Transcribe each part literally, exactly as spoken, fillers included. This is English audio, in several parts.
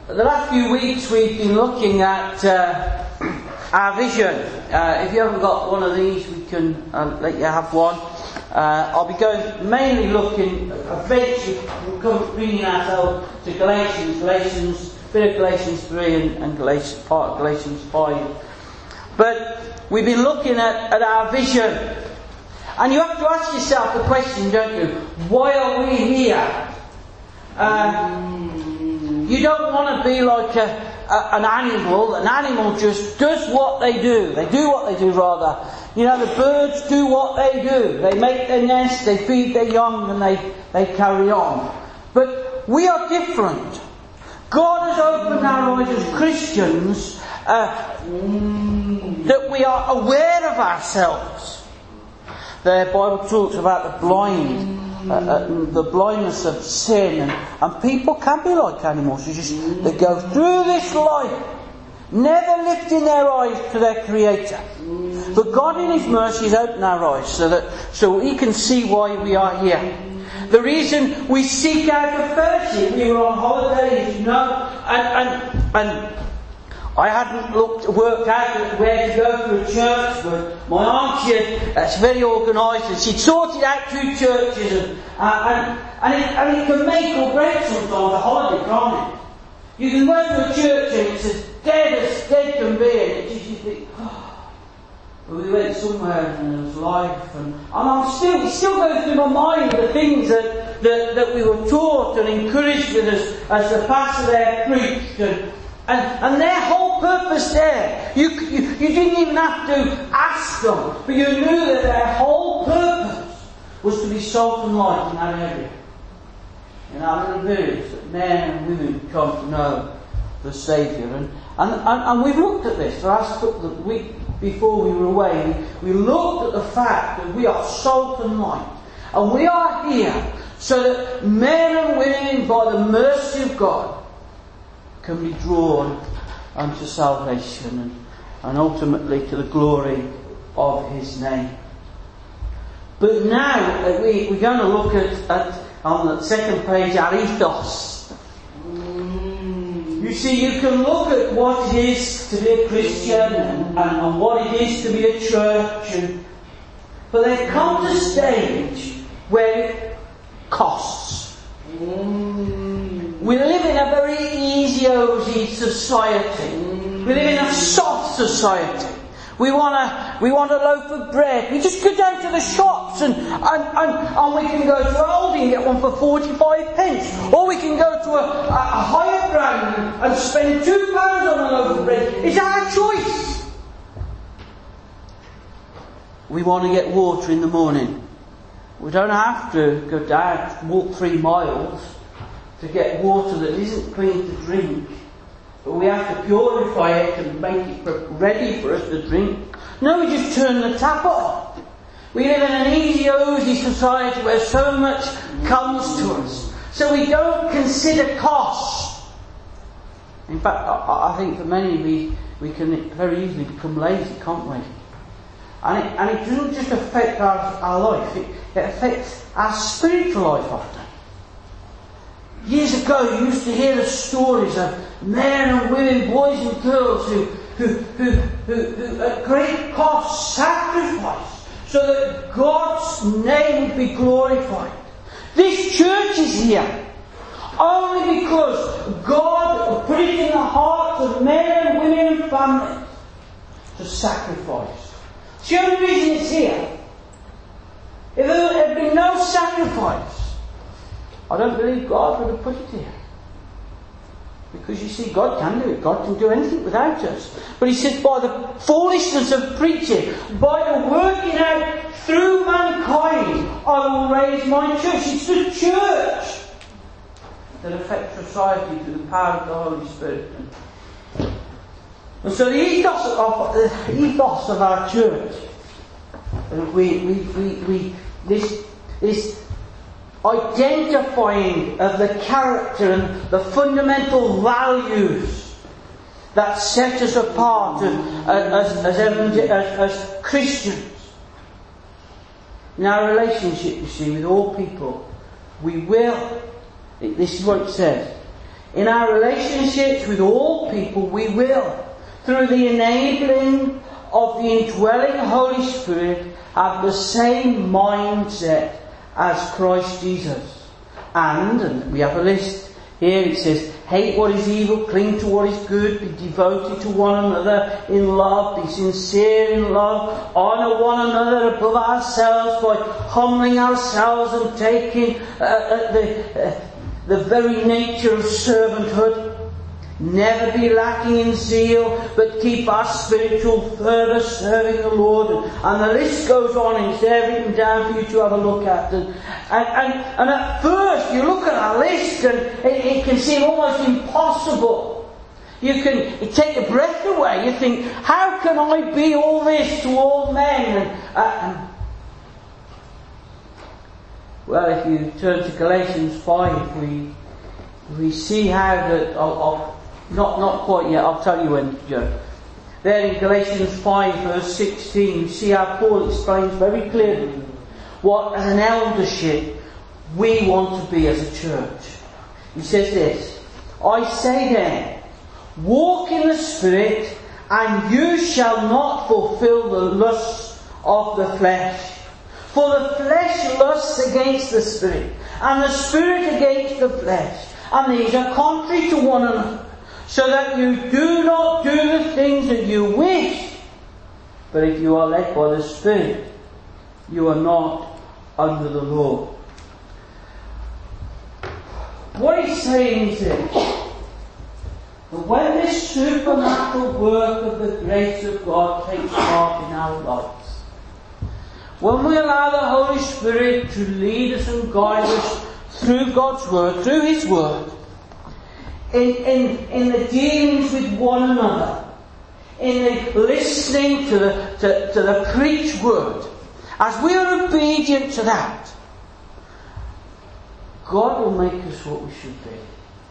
The last few weeks we've been looking at uh, our vision. Uh, if you haven't got one of these, we can uh, let you have one. Uh, I'll be going mainly looking, eventually we'll come bringing ourselves to Galatians, Galatians, bit of Galatians three and, and Galatians, part of Galatians five. But we've been looking at, at our vision. And you have to ask yourself the question, don't you? Why are we here? Uh, you don't want to be like a, a, an animal. An animal just does what they do. They do what they do, rather. You know, the birds do what they do. They make their nest, they feed their young, and they, they carry on. But we are different. God has opened our eyes as Christians uh, that we are aware of ourselves. The Bible talks about the blind. Uh, uh, the blindness of sin, and, and people can be like animals. You just they go through this life, never lifting their eyes to their Creator. But God, in His mercy, has opened our eyes so that so we can see why we are here. The reason we seek out a fellowship. We were on holiday, you know, and and and. I hadn't looked, worked out where to go for a church, but my aunt, she had, that's very organised, and she'd sorted out two churches, and uh, and and it, and it can make or break sometimes a holiday, can't it? You can go to a church and it's as dead as dead can be, and it just you think, oh. But we went somewhere and there was life, and, and I'm still, it still goes through my mind the things that, that, that we were taught and encouraged with us as the pastor there preached, and And, and their whole purpose there, you, you, you didn't even have to ask them, but you knew that their whole purpose was to be salt and light in that area. In our little village, that men and women come to know the Saviour. And, and, and, and we've looked at this. The last couple of weeks before we were away, we, we looked at the fact that we are salt and light. And we are here so that men and women, by the mercy of God, can be drawn unto salvation and, and ultimately to the glory of His name. But now uh, we, we're going to look at, at on the second page our ethos. Mm. You see, you can look at what it is to be a Christian and, and, and what it is to be a church, and, but there comes a stage where it costs. Mm. We live in a very easy-osy society. We live in a soft society. We want a, we want a loaf of bread. We just go down to the shops and, and, and, and we can go to Aldi and get one for forty-five pence. Or we can go to a, a, a higher brand and, and spend two pounds on a loaf of bread. It's our choice. We want to get water in the morning. We don't have to go down, walk three miles to get water that isn't clean to drink. But we have to purify it and make it ready for us to drink. No, we just turn the tap off. We live in an easy-osy society where so much comes to us. So we don't consider cost. In fact, I, I think for many we, we can very easily become lazy, can't we? And it, and it doesn't just affect our, our life, it, it affects our spiritual life often. Years ago, you used to hear the stories of men and women, boys and girls who, who, who, who, who at great cost sacrificed so that God's name would be glorified. This church is here only because God put it in the hearts of men and women and families to sacrifice. It's the only reason it's here. If there had been no sacrifice, I don't believe God would have put it here. Because you see, God can do it. God can do anything without us. But He says, by the foolishness of preaching, by the working out through mankind, I will raise my church. It's the church that affects society through the power of the Holy Spirit. And so the ethos of, the ethos of our church, we, we, we, we, this, this identifying of the character and the fundamental values that set us apart as, as, as, as, as Christians. In our relationship, you see, with all people, we will, this is what it says, In our relationships with all people, we will, through the enabling of the indwelling Holy Spirit, have the same mindset as Christ Jesus. And, and we have a list here, it says, hate what is evil, cling to what is good, be devoted to one another in love, be sincere in love, honour one another above ourselves by humbling ourselves and taking uh, uh, the, uh, the very nature of servanthood. Never be lacking in zeal, but keep our spiritual fervour serving the Lord. And the list goes on, and it's there written down for you to have a look at. And, and, and, and at first, you look at a list, and it, it can seem almost impossible. You can it take a breath away. You think, how can I be all this to all men? And, uh, and well, if you turn to Galatians five, we we see how that. I'll, I'll, Not not quite yet, I'll tell you when, Joe. There in Galatians five verse sixteen, you see how Paul explains very clearly what as an eldership we want to be as a church. He says this, I say then, walk in the Spirit, and you shall not fulfill the lusts of the flesh. For the flesh lusts against the Spirit, and the Spirit against the flesh, and these are contrary to one another, so that you do not do the things that you wish. But if you are led by the Spirit, you are not under the law. What he's saying is this, that when this supernatural work of the grace of God takes part in our lives, when we allow the Holy Spirit to lead us and guide us through God's Word, through His Word, In, in, in the dealings with one another, in the listening to the, to, to the preached word, as we are obedient to that, God will make us what we should be.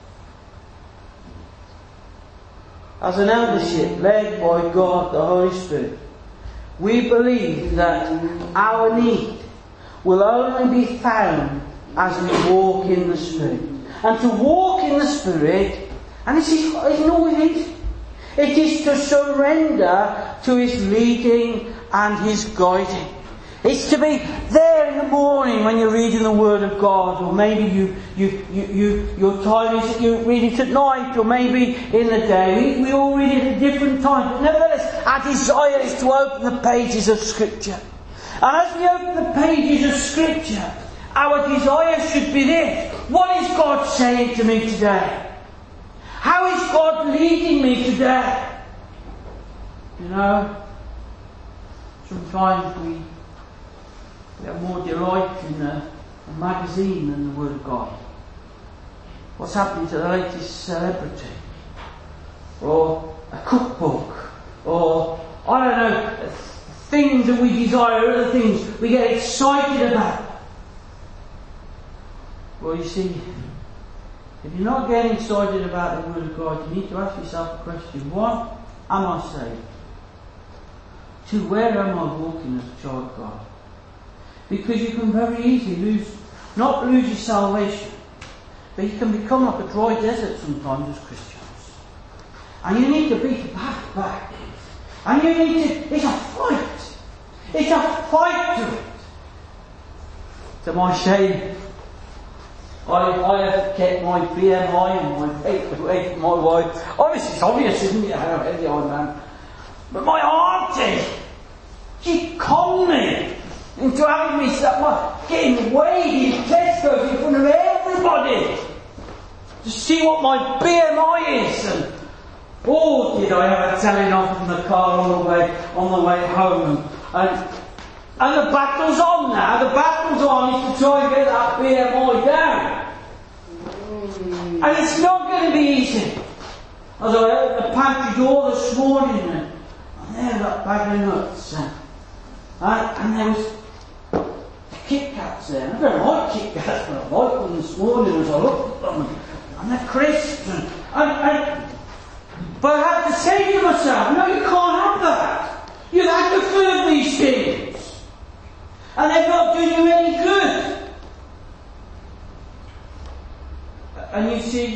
As an eldership led by God, the Holy Spirit, we believe that our need will only be found as we walk in the Spirit. And to walk in the Spirit, and this is, isn't always easy. It is to surrender to His leading and His guiding. It's to be there in the morning when you're reading the Word of God, or maybe you, you, you, you your time is that you read it at night, or maybe in the day. We, we all read it at different times. But nevertheless, our desire is to open the pages of Scripture. And as we open the pages of Scripture, our desire should be this. What is God saying to me today? How is God leading me today? You know, sometimes we, we have more delight in a, a magazine than the Word of God. What's happening to the latest celebrity? Or a cookbook? Or, I don't know, things that we desire, other things we get excited about. Well, you see, if you're not getting excited about the Word of God, you need to ask yourself a question. What am I saved? Two, where am I walking as a child of God? Because you can very easily lose, not lose your salvation, but you can become like a dry desert sometimes as Christians. And you need to beat the back back. And you need to, it's a fight. It's a fight to it. To my shame, I, I have kept my B M I and my weight away from my wife. Oh, this is obvious, isn't it, how heavy I am? But my auntie, she conned me into having me start my, getting weighed in Tesco in front of everybody to see what my B M I is. And oh, did I have a telling off in the car on the way on the way home. And, and the battle's on now. The battle's on is to try and get that B M I down. And it's not going to be easy. As I opened the pantry door this morning, and, and there that bag of nuts, and, and, and there was the Kit Kats there. I don't like Kit Kats, but I liked them this morning as I looked at them, and, and they're crisps. And, and, and, but I had to say to myself, no, you can't have that. You have to ferment these things, and they're not doing you any good. And you see,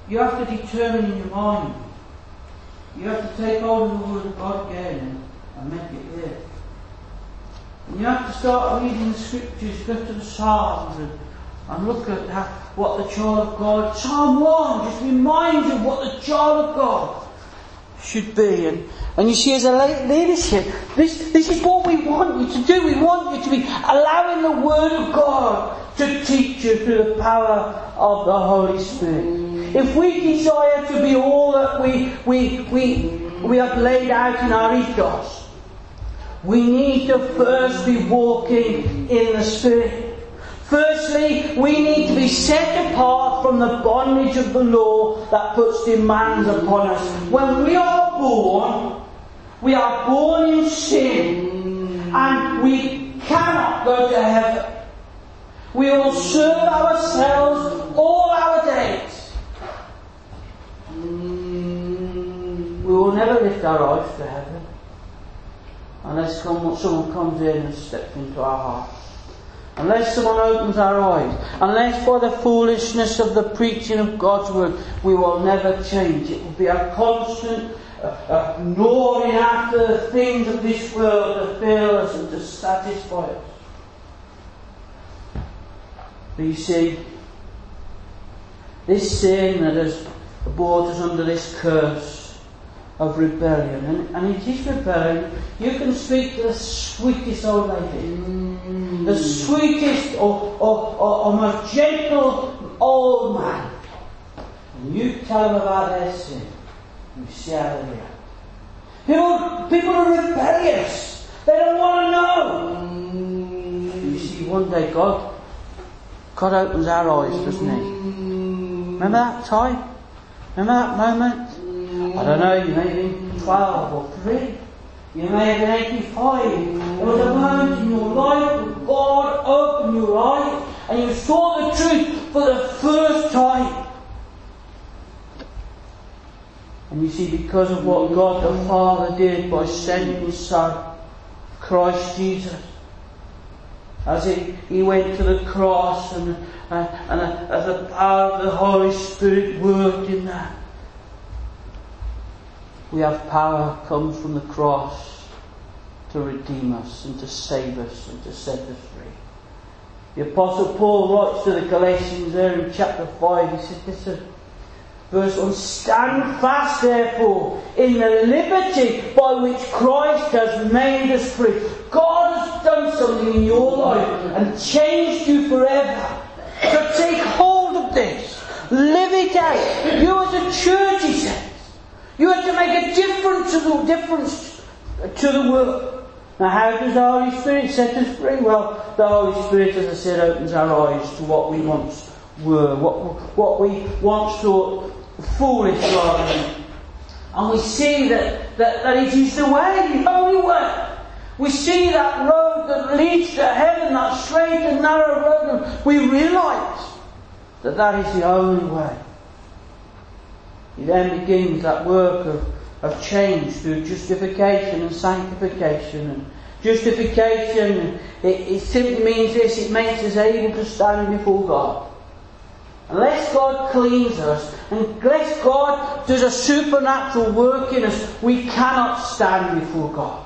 you have to determine in your mind. You have to take hold of the Word of God again and make it there. And you have to start reading the Scriptures, go to the Psalms and, and look at how, what the child of God, Psalm one just reminds you what the child of God should be. And, and you see, as a leadership, this, this is what we want you to do. We want you to be allowing the Word of God to teach you through the power of the Holy Spirit. If we desire to be all that we, we, we, we have laid out in our ethos, we need to first be walking in the Spirit. Firstly, we need to be set apart from the bondage of the law that puts demands upon us. When we are born, we are born in sin, and we cannot go to heaven. We will serve ourselves all our days. We will never lift our eyes to heaven unless someone comes in and steps into our hearts. Unless someone opens our eyes. Unless by the foolishness of the preaching of God's Word, we will never change. It will be a constant uh, uh, gnawing after the things of this world to fill us and to satisfy us. But you see, this sin that has brought us under this curse of rebellion, and, and it is rebellion. You can speak to the sweetest old lady, mm. the sweetest or, or, or, or most gentle old man, and you tell them about their sin, you see how they react. People, people are rebellious. They don't want to know. Mm. You see, one day God God opens our eyes, doesn't He? Remember that time? Remember that moment? I don't know, you may have been twelve or three. You may have been eighty-five. There was a moment in your life when God opened your eyes and you saw the truth for the first time. And you see, because of what God the Father did by sending His Son, Christ Jesus, as he, he went to the cross and, uh, and uh, as the power of the Holy Spirit worked in that, we have power comes from the cross to redeem us and to save us and to set us free. The Apostle Paul writes to the Galatians there in chapter five, he said, listen, verse one, stand fast therefore in the liberty by which Christ has made us free. God has done something in your life and changed you forever. So take hold of this. Live it out. You as a church, he says, you have to make a difference to the difference to the world. Now, how does the Holy Spirit set us free? Well, the Holy Spirit, as I said, opens our eyes to what we once were, what what we once thought foolish rather than. And we see that, that, that it is the way, the only way. We see that road that leads to heaven, that straight and narrow road, and we realise that that is the only way. It then begins that work of, of change through justification and sanctification. And justification, it, it simply means this, it makes us able to stand before God. Unless God cleans us, unless God does a supernatural work in us, we cannot stand before God.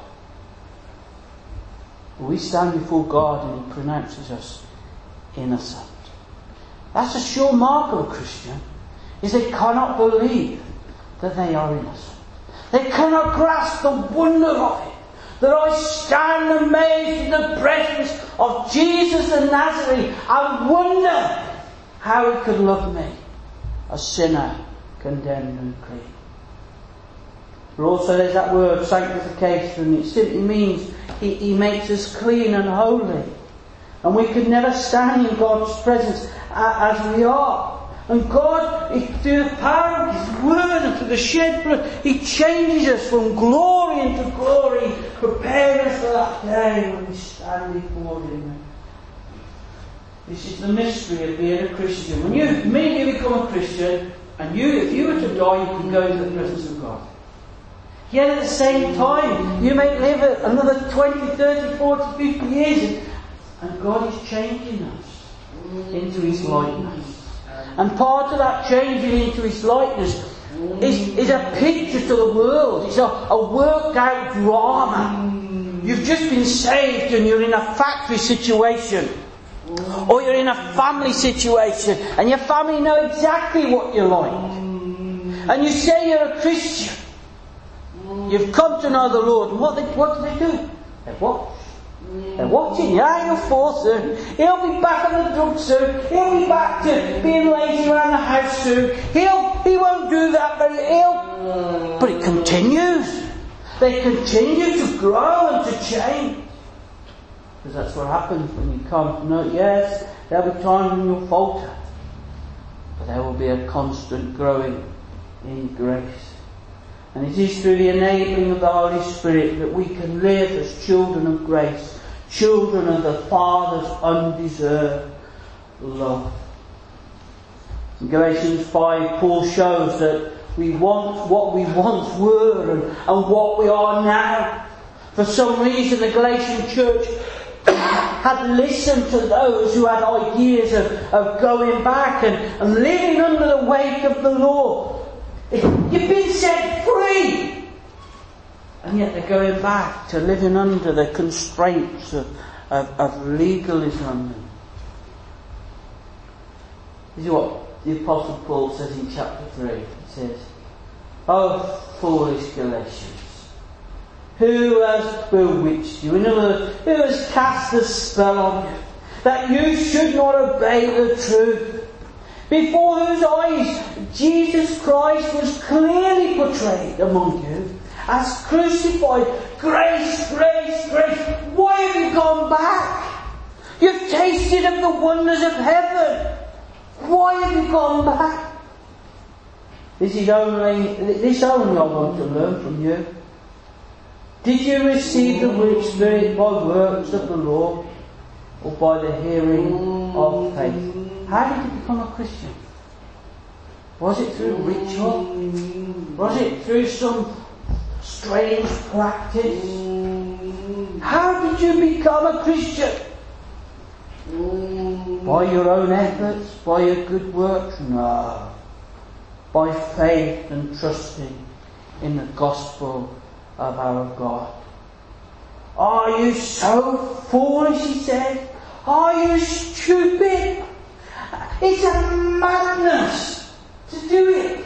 We stand before God and He pronounces us innocent. That's a sure mark of a Christian, is they cannot believe that they are innocent. They cannot grasp the wonder of it. That I stand amazed in the presence of Jesus the Nazarene and wonder how He could love me, a sinner condemned and clean. But also there's that word sanctification. It simply means he, he makes us clean and holy. And we could never stand in God's presence as we are. And God, through the power of His Word and through the shed blood, He changes us from glory into glory, preparing us for that day when we stand before Him. This is the mystery of being a Christian. When you immediately become a Christian, and you, if you were to die, you can go into the presence of God. Yet at the same time, you may live another twenty, thirty, forty, fifty years, and God is changing us into His likeness. And part of that changing into His likeness is, is a picture to the world. It's a, a worked out drama. You've just been saved and you're in a factory situation. Or you're in a family situation and your family know exactly what you're like. And you say you're a Christian. You've come to know the Lord. And what, they, what do they do? They watch. They're watching. Yeah, he'll fall soon. He'll be back on the drugs soon. He'll be back to being lazy around the house soon. He'll, he won't do that, but he'll... But it continues. They continue to grow and to change. Because that's what happens when you come to know. Yes, there'll be times when you'll falter. But there will be a constant growing in grace. And it is through the enabling of the Holy Spirit that we can live as children of grace, children of the Father's undeserved love. In Galatians five, Paul shows that we want what we once were and, and what we are now. For some reason the Galatian church had listened to those who had ideas of, of going back and, and living under the weight of the law. You've been set free! And yet they're going back to living under the constraints of, of, of legalism. This is what the Apostle Paul says in chapter three. He says, "O foolish Galatians, who has bewitched you?" In other words, who has cast a spell on you, that you should not obey the truth? Before whose eyes Jesus Christ was clearly portrayed among you as crucified. Grace, grace, grace. Why have you gone back? You've tasted of the wonders of heaven. Why have you gone back? This is only, this only I want to learn from you. Did you receive the Holy Spirit by works of the law or by the hearing of faith? How did you become a Christian? Was it through ritual? Was it through some strange practice? How did you become a Christian? By your own efforts? By your good works? No. By faith and trusting in the gospel of our God. Are you so foolish, he said? Are you stupid? It's a madness to do it.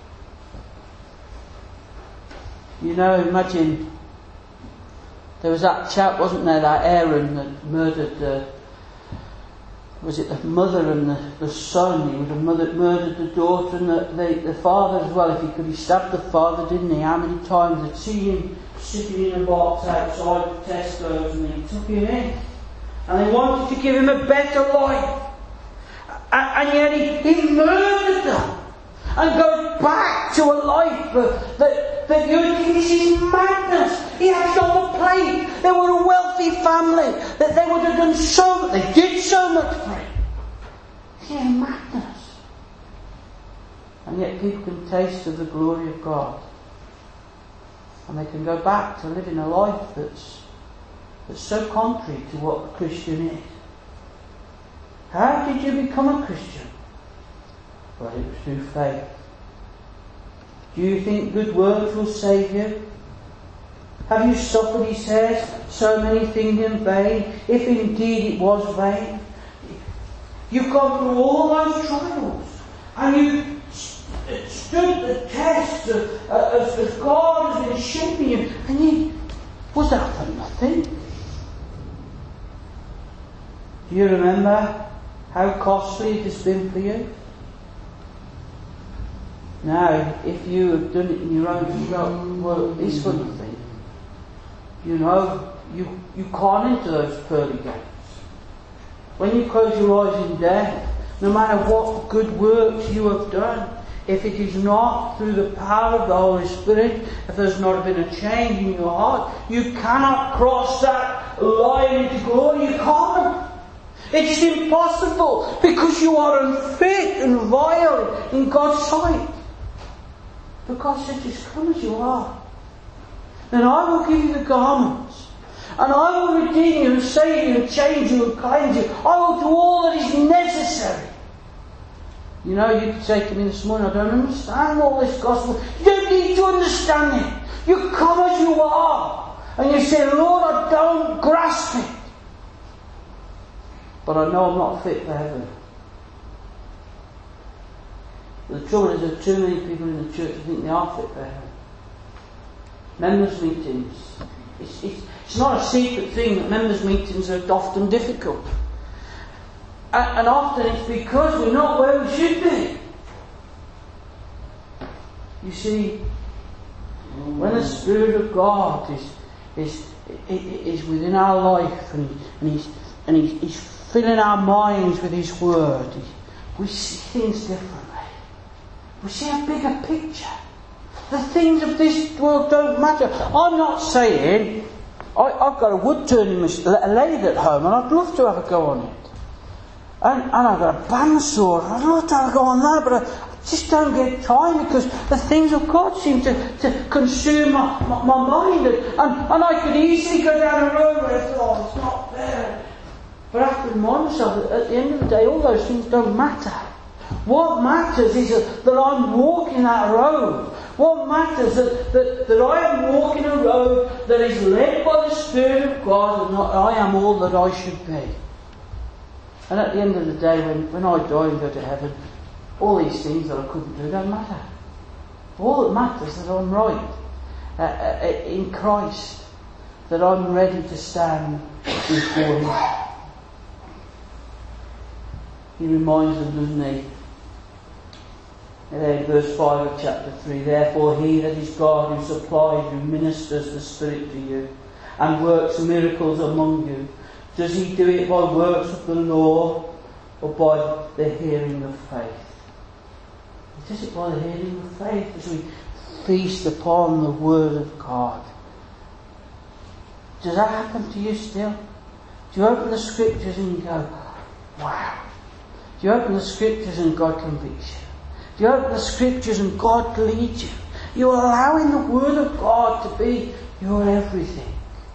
You know, imagine there was that chap, wasn't there, that Aaron that murdered uh, was it the mother and the, the son? He would have murdered, murdered the daughter and the, the, the father as well. If he could, he stabbed the father, didn't he? How many times I'd see him sitting in a box outside of Tesco's and they took him in. And they wanted to give him a better life. And, and yet he, he murdered them. And goes back to a life that, that, that you think this is madness. He has it on the plate. They were a wealthy family. That they would have done so much. They did so much for him. It's madness. And yet people can taste of the glory of God. And they can go back to living a life that's, that's so contrary to what a Christian is. How did you become a Christian? Well, it was through faith. Do you think good works will save you? Have you suffered, he says, so many things in vain, if indeed it was vain? You've gone through all those trials, and you st- stood the test of, uh, as, as God has been shaping you, and you, was that for nothing? Do you remember how costly it has been for you? Now, if you have done it in your own strength, well, it's for nothing. You know, you, you can't enter those pearly gates. When you close your eyes in death, no matter what good works you have done, if it is not through the power of the Holy Spirit, if there's not been a change in your heart, you cannot cross that line into glory. You can't. It's impossible because you are unfit and vile in God's sight. But God said, just come as you are. And I will give you the garments. And I will redeem you and save you and change you and cleanse you. I will do all that is necessary. You know, you could say to me this morning, I don't understand all this gospel. You don't need to understand it. You come as you are. And you say, Lord, I don't grasp it. But I know I'm not fit for heaven. The trouble is there are too many people in the church who think they are fit for heaven. Members' meetings. It's, it's, it's not a secret thing that members' meetings are often difficult. And, and often it's because we're not where we should be. You see, when the Spirit of God is is is within our life and, and He's and he's, he's filling our minds with His Word, we see things differently. We see a bigger picture. The things of this world don't matter. I'm not saying I, I've got a wood turning machine, a lathe at home, and I'd love to have a go on it. And, and I've got a bandsaw, I'd love to have a go on that, but I, I just don't get time because the things of God seem to, to consume my, my, my mind. And, and, and I could easily go down a road where I thought, oh, it's not there. But I have to remind myself that at the end of the day, all those things don't matter. What matters is that, that I'm walking that road. What matters is that, that, that I am walking a road that is led by the Spirit of God and that I am all that I should be. And at the end of the day, when, when I die and go to heaven, all these things that I couldn't do don't matter. All that matters is that I'm right uh, uh, in Christ, that I'm ready to stand before Him. He reminds them, doesn't he? And then verse five of chapter three, therefore He that is God who supplies you, ministers the Spirit to you, and works miracles among you. Does He do it by works of the law or by the hearing of faith? He does it by the hearing of faith as we feast upon the Word of God. Does that happen to you still? Do you open the Scriptures and you go, wow? Do you open the Scriptures and God convicts you? Do you open the Scriptures and God leads you? You're allowing the Word of God to be your everything.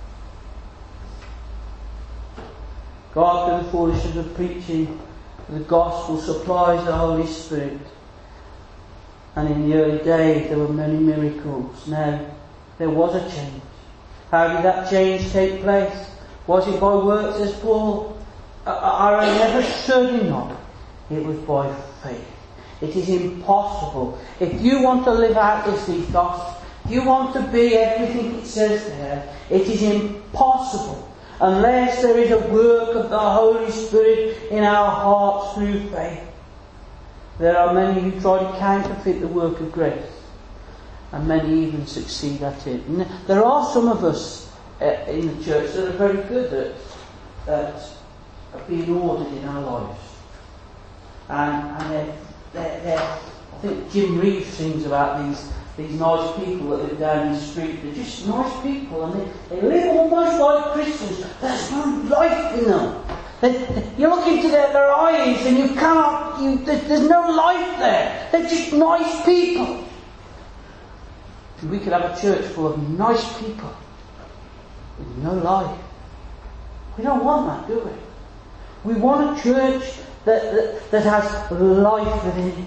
God, through the foolishness of preaching the gospel, supplies the Holy Spirit. And in the early days there were many miracles. Now, there was a change. How did that change take place? Was it by works, as Paul? I never certainly not. It was by faith. It is impossible. If you want to live out this ethos, if you want to be everything it says there, it is impossible unless there is a work of the Holy Spirit in our hearts through faith. There are many who try to counterfeit the work of grace, and many even succeed at it. And there are some of us uh, in the church that are very good at, at being ordered in our lives. And, and they're, they're, they're, I think Jim Reeves sings about these these nice people that live down in the street. They're just nice people, and they, they live almost like Christians. There's no life in them. They, they, you look into their, their eyes and you cannot, you, there, there's no life there. They're just nice people. And we could have a church full of nice people with no life. We don't want that, do we? We want a church that, that, that has life within it.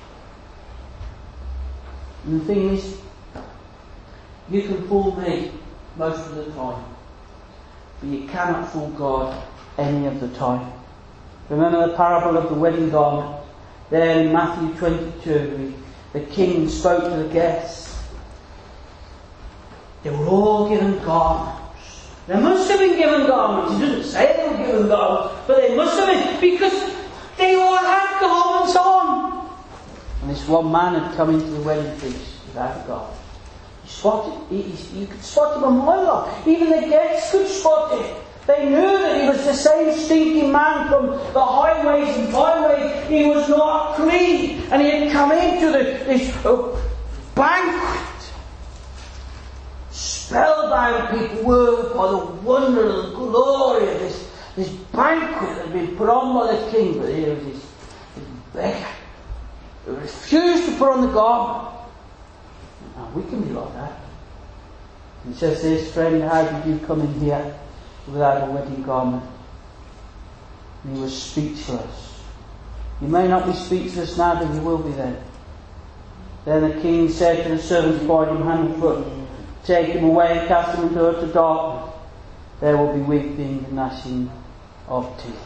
And the thing is, you can fool me most of the time, but you cannot fool God any of the time. Remember the parable of the wedding garment? There in Matthew twenty-two, the king spoke to the guests. They were all given garments. They must have been given garments. He doesn't say they were given garments, but they must have been, because they all had garments on. And this one man had come into the wedding feast without a garment. You spotted, he, he, you could spot him a mile off. Even the guests could spot it. They knew that he was the same stinking man from the highways and byways. He was not clean, and he had come into the, this uh, banquet. Spellbound people were by the wonder and the glory of this, this banquet that had been put on by the king. But here was this, this beggar who refused to put on the garment. Now we can be like that. He says this, friend, how did you come in here without a wedding garment? And he was speechless. You may not be speechless now, but you will be then. Then the king said to the servants, bind him hand and foot, take him away and cast him into utter darkness. There will be weeping and gnashing of teeth.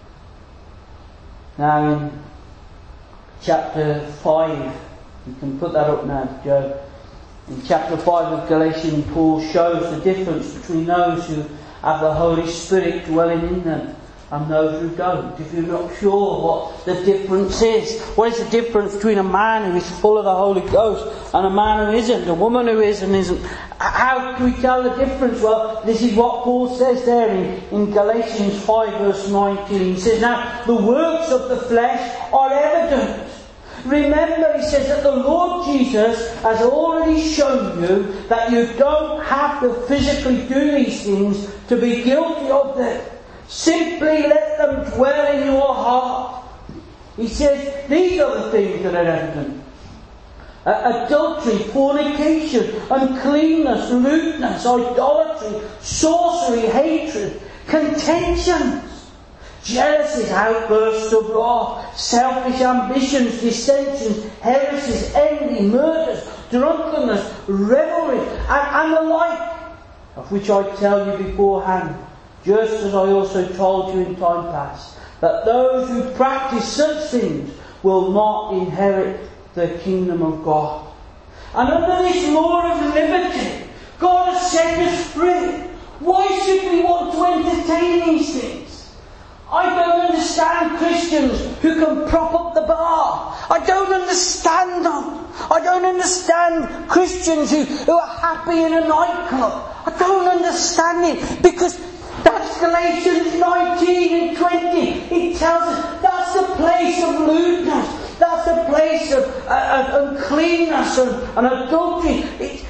Now in chapter five, you can put that up now, Joe. In chapter five of Galatians, Paul shows the difference between those who have the Holy Spirit dwelling in them and those who don't. If you're not sure what the difference is, what is the difference between a man who is full of the Holy Ghost and a man who isn't, a woman who is and isn't? How can we tell the difference? Well, this is what Paul says there in, in Galatians five verse nineteen. He says, now the works of the flesh are evident. Remember, he says that the Lord Jesus has already shown you that you don't have to physically do these things to be guilty of them. Simply let them dwell in your heart. He says these are the things that are evident. Uh, adultery, fornication, uncleanness, lewdness, idolatry, sorcery, hatred, contentions, jealousies, outbursts of wrath, selfish ambitions, dissensions, heresies, envy, murders, drunkenness, revelry, and, and the like, of which I tell you beforehand, just as I also told you in time past, that those who practice such things will not inherit the kingdom of God. And under this law of liberty, God has set us free. Why should we want to entertain these things? I don't understand Christians who can prop up the bar. I don't understand them. I don't understand Christians who, who are happy in a nightclub. I don't understand it, because that's Galatians nineteen and twenty. It tells us that's the place of lewdness. That's the place of, uh, of uncleanness and, and adultery. It,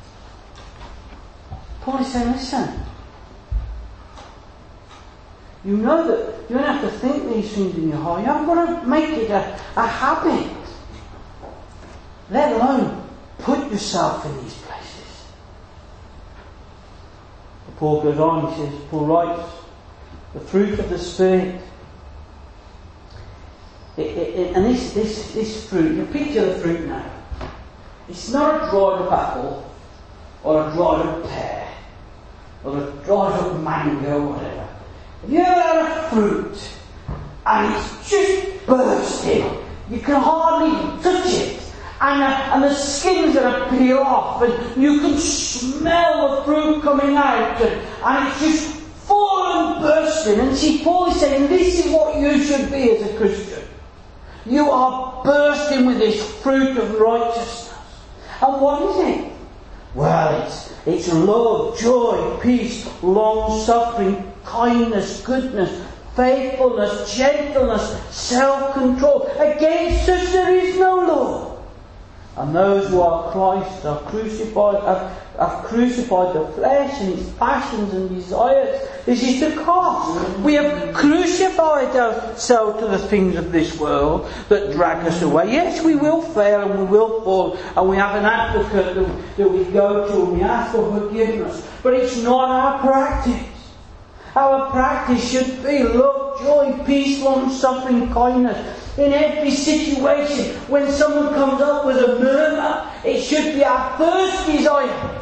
Paul is saying, listen. You know that you don't have to think these things in your heart. You haven't got to make it a, a habit. Let alone put yourself in these places. Paul goes on, he says, Paul writes, the fruit of the Spirit. It, it, it, and this, this, this fruit, you picture the fruit now. It's not a dried up apple, or a dried up pear, or a dried up mango, or whatever. Have you ever had a fruit and it's just bursting? You can hardly touch it, and, uh, and the skin's going to peel off, and you can smell the fruit coming out, and, and it's just full and bursting. And see, Paul is saying this is what you should be as a Christian. You are bursting with this fruit of righteousness. And what is it? Well, it's, it's love, joy, peace, long-suffering, kindness, goodness, faithfulness, gentleness, self-control. Against such there is no law. And those who are Christ are crucified, have, have crucified the flesh and its passions and desires. This is the cost. We have crucified ourselves to the things of this world that drag us away. Yes, we will fail and we will fall, and we have an advocate that, that we go to and we ask for forgiveness. But it's not our practice. Our practice should be love, joy, peace, long-suffering, kindness. In every situation, when someone comes up with a murmur, it should be our first desire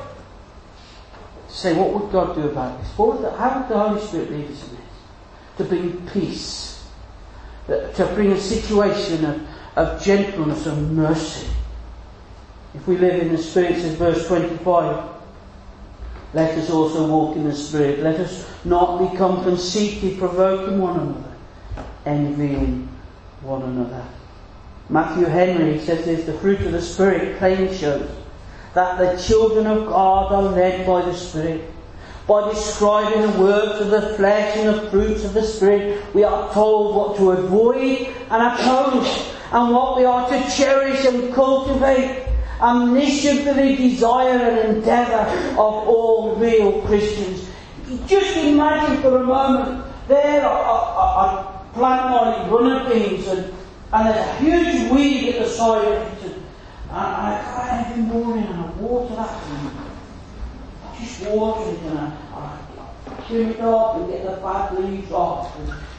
to say, what would God do about this? What would the, how would the Holy Spirit lead us in this? To bring peace, to bring a situation of, of gentleness and mercy. If we live in the Spirit, says verse twenty-five, let us also walk in the Spirit. Let us not become conceited, provoking one another, envying one another. Matthew Henry says this, the fruit of the Spirit plainly shows that the children of God are led by the Spirit. By describing the works of the flesh and the fruits of the Spirit, we are told what to avoid and oppose, and what we are to cherish and cultivate. Omniscient for the desire and endeavour of all real Christians. Just imagine for a moment, there I, I, I plant my runner beans, and, and there's a huge weed at the side of it, and, and I come out every morning and I water that, and I just water it, and I, I trim it up and get the bad leaves off, and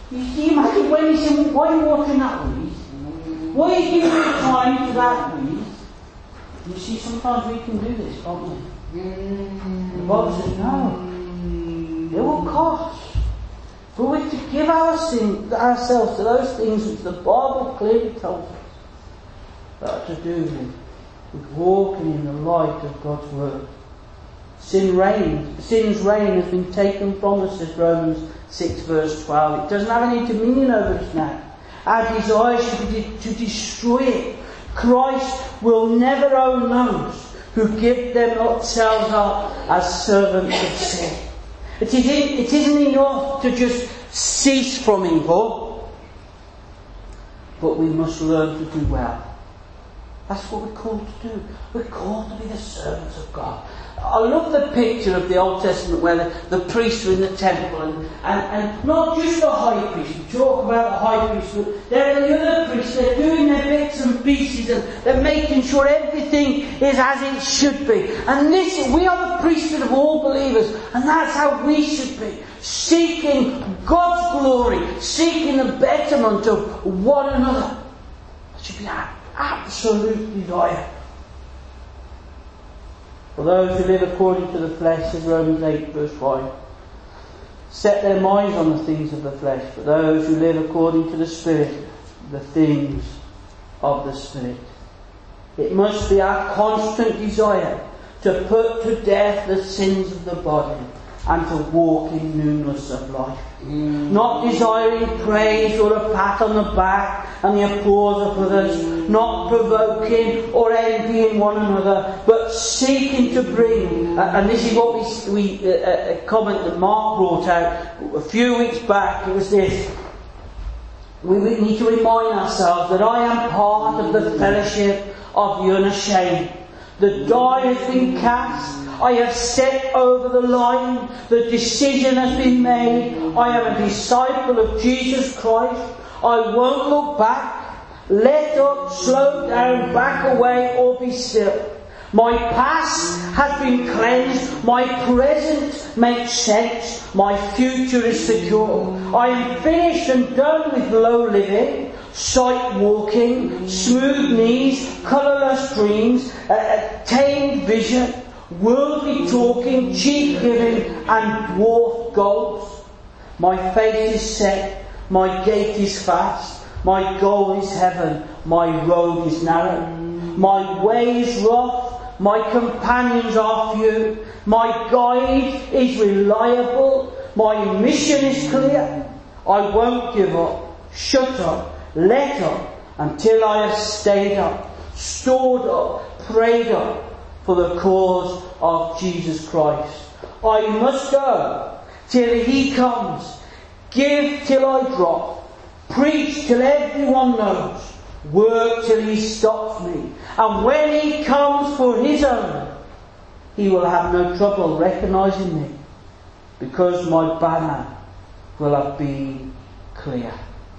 You, you imagine when you say, why are you watering that weed? Why are you giving your time to that weed? You see, sometimes we can do this, can't we? The Bible says, no. It will cost. But we're to give our sin, ourselves to those things which the Bible clearly tells us that are to do with, with walking in the light of God's Word. Sin reigns. Sin's reign has been taken from us, says Romans six verse twelve. It doesn't have any dominion over us now. Our desire should be to destroy it. Christ will never own those who give themselves up as servants of sin. It isn't, it isn't enough to just cease from evil, but we must learn to do well. That's what we're called to do. We're called to be the servants of God. I love the picture of the Old Testament where the, the priests are in the temple, and, and, and not just the high priest. We talk about the high priest, but there are the other priests. They're doing their bits and pieces, and they're making sure everything is as it should be. And this, we are the priesthood of all believers, and that's how we should be. Seeking God's glory, seeking the betterment of one another. That should be our absolute desire. For those who live according to the flesh, says Romans eight verse five, set their minds on the things of the flesh. But those who live according to the Spirit, the things of the Spirit. It must be our constant desire to put to death the sins of the body and to walk in newness of life. Mm. Not desiring praise or a pat on the back and the applause of others, not provoking or envying one another, but seeking to bring, uh, and this is what we, we uh, a comment that Mark brought out a few weeks back. It was this: we need to remind ourselves that I am part of the fellowship of the unashamed. The die has been cast. I have stepped over the line. The decision has been made. I am a disciple of Jesus Christ. I won't look back. Let up, slow down, back away, or be still. My past has been cleansed. My present makes sense. My future is secure. I am finished and done with low living, sight walking, smooth knees, colourless dreams, uh, tamed vision, worldly talking, cheap giving, and dwarf goals. My face is set. My gait is fast. My goal is heaven. My road is narrow. My way is rough. My companions are few. My guide is reliable. My mission is clear. I won't give up, shut up, let up, until I have stayed up, stored up, prayed up for the cause of Jesus Christ. I must go till He comes. Give till I drop. Preach till everyone knows. Work till He stops me. And when He comes for His own, He will have no trouble recognising me, because my banner will have been clear.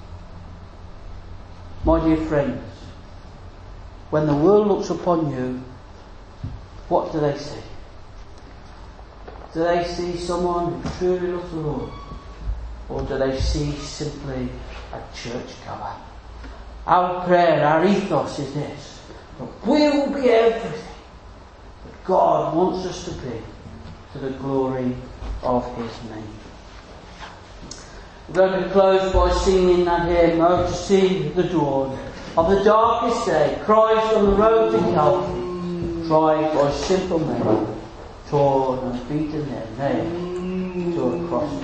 My dear friends, when the world looks upon you, what do they see? Do they see someone who truly loves the Lord? Or do they see simply a churchgoer? Our prayer, our ethos is this: that we will be everything that God wants us to be, to the glory of His name. We're going to close by singing that hymn, "Oh, to see the dawn of the darkest day, Christ on the road to Calvary, tried by simple men, torn and beaten there, nailed to a cross."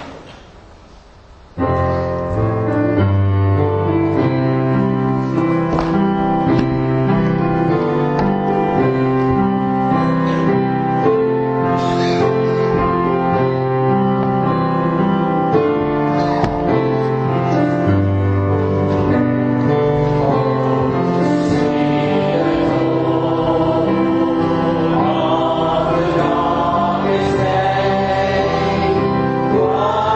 Wow.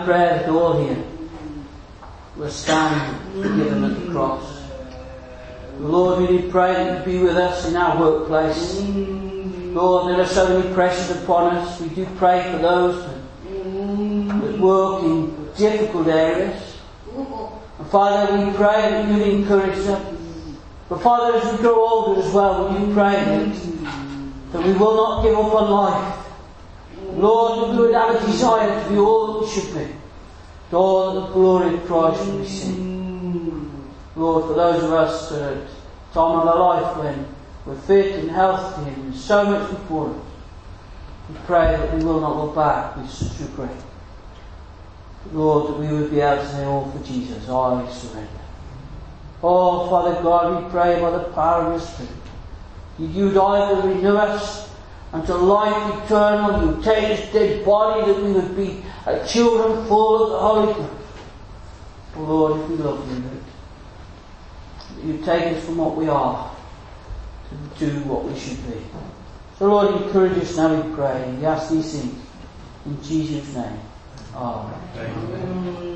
prayer that all here will stand given at the cross. Lord, we do pray that you be with us in our workplace. Lord, there are so many pressures upon us. We do pray for those that, that work in difficult areas. And Father, we pray that you'd encourage them. But Father, as we grow older as well, we do pray that, that we will not give up on life. Lord, we would have a desire to be all that we should be. To all that the glory of Christ will be seen. Lord, for those of us that are at the time of our life when we're fit and healthy and there's so much before us, we pray that we will not look back with such regret. Lord, that we would be able to say, all for Jesus, I surrender. Oh, Father God, we pray by the power of your Spirit, you would either renew us unto life eternal, you take this dead body, that we would be a children full of the Holy Ghost. Oh Lord, if we love you, that you take us from what we are to do what we should be. So Lord, encourage us now, we pray. We ask these things in Jesus' name. Amen. Amen.